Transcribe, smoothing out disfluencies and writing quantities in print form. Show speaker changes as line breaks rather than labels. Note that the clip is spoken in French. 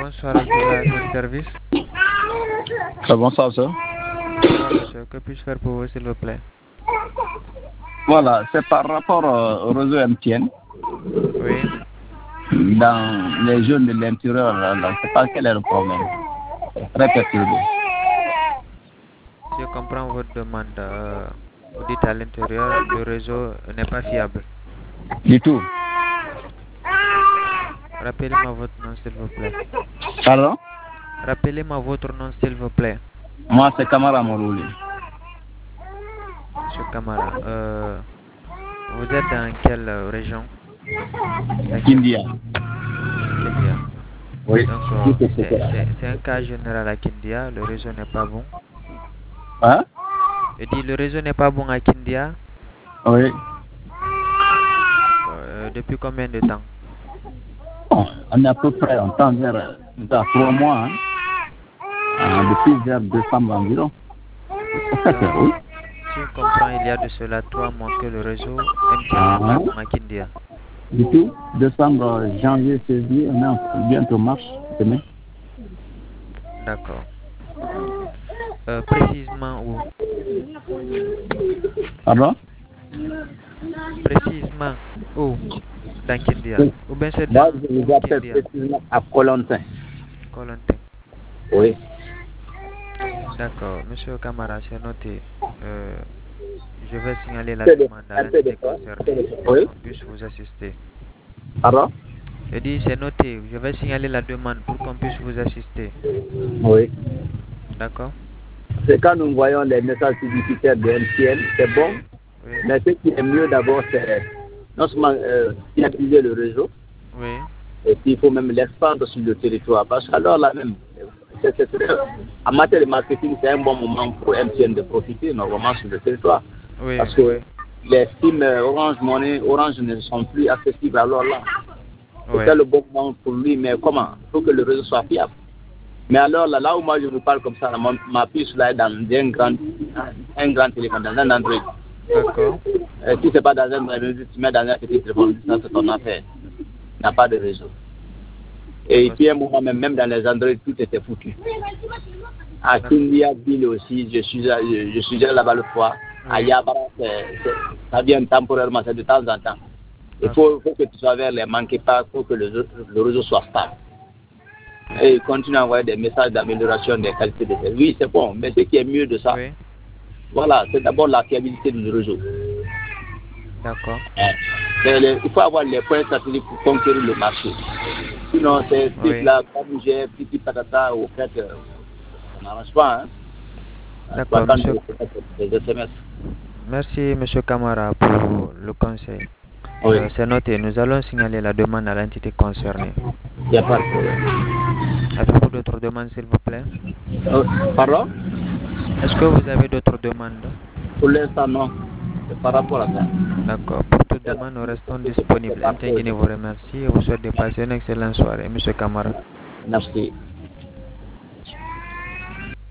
Bonsoir, Abdullah, à votre service.
Bonsoir, sir.
Bonsoir, monsieur. Que puis-je faire pour vous, s'il vous plaît?
Voilà, c'est par rapport au réseau MTN.
Oui.
Dans les zones de l'intérieur, là, je ne sais pas quel est le problème. C'est très perturbé.
Si je comprends votre demande, vous dites à l'intérieur, le réseau n'est pas fiable.
Du tout.
Rappelez-moi votre nom, s'il vous plaît.
Pardon?
Rappelez-moi votre nom, s'il vous plaît.
Moi, c'est Kamara Morouli.
Monsieur Kamara, vous êtes dans quelle région?
Kindia.
Kindia.
Oui.
Donc, c'est un cas général à Kindia, le réseau n'est pas bon.
Hein?
Je dis, le réseau n'est pas bon à Kindia.
Oui.
Depuis combien de temps?
Bon, on est à peu près, on tend vers 3 mois, depuis vers décembre environ.
Donc, si je comprends, il y a de cela 3 mois que le réseau MTN n'est pas bon à Kindia.
Du tout, décembre, janvier, février, on est bientôt mars, demain.
D'accord. Précisément où?
Pardon?
Précisément où? Dans Kindia.
Oui.
Ou bien c'est
Moi,
dans
je vous appelle
Kindia?
précisément à Colantin.
Colantin.
Oui.
D'accord. Monsieur Kamara, c'est noté. Je vais signaler la demande à l'entité concernée pour qu'on puisse vous assister.
Pardon?
Je dis, c'est noté. Je vais signaler la demande pour qu'on puisse vous assister.
Oui.
D'accord?
C'est quand nous voyons les messages publicitaires de MTN, c'est bon.
Oui.
Mais ce qui est mieux d'abord, c'est non seulement fiabiliser le réseau,
Oui.
et puis il faut même l'expandre sur le territoire. Parce qu'alors là même, en matière de marketing, c'est un bon moment pour MTN de profiter normalement sur le territoire.
Oui.
Parce que les SIM Orange Money, Orange ne sont plus accessibles alors là. C'est le bon moment pour lui, mais comment? Il faut que le réseau soit fiable. Mais alors là où moi je vous parle comme ça, ma puce là est dans un grand téléphone, dans un Android.
D'accord.
Si c'est pas dans un Android, tu mets dans un petit téléphone, ça c'est ton affaire. Il n'y a pas de réseau. Et puis à un moment même dans les Android, tout était foutu. À Kindia, Bill aussi, je suis là-bas le fois. À Yabara, ça vient temporairement, c'est de temps en temps. Il faut que tu sois vers les manquez pas pour que le réseau soit stable. Et continue à envoyer des messages d'amélioration des qualités de service. Oui, c'est bon, mais ce qui est mieux de ça, voilà, c'est d'abord la fiabilité du réseau.
D'accord.
Il faut avoir les points stratégiques pour conquérir le marché. Sinon, c'est là, comme j'ai petit patata au fait, on n'arrange pas. Hein.
D'accord, monsieur. Merci, monsieur Kamara, pour le conseil.
Oui.
C'est noté. Nous allons signaler la demande à l'entité concernée.
Il n'y a pas de problème.
Avez-vous d'autres demandes, s'il vous plaît?
Pardon?
Est-ce que vous avez d'autres demandes?
Pour l'instant, non. C'est par rapport à ça.
D'accord. Pour toute demande, nous restons disponibles. MTN vous remercie et vous souhaite de passer une excellente soirée, monsieur Kamara.
Merci.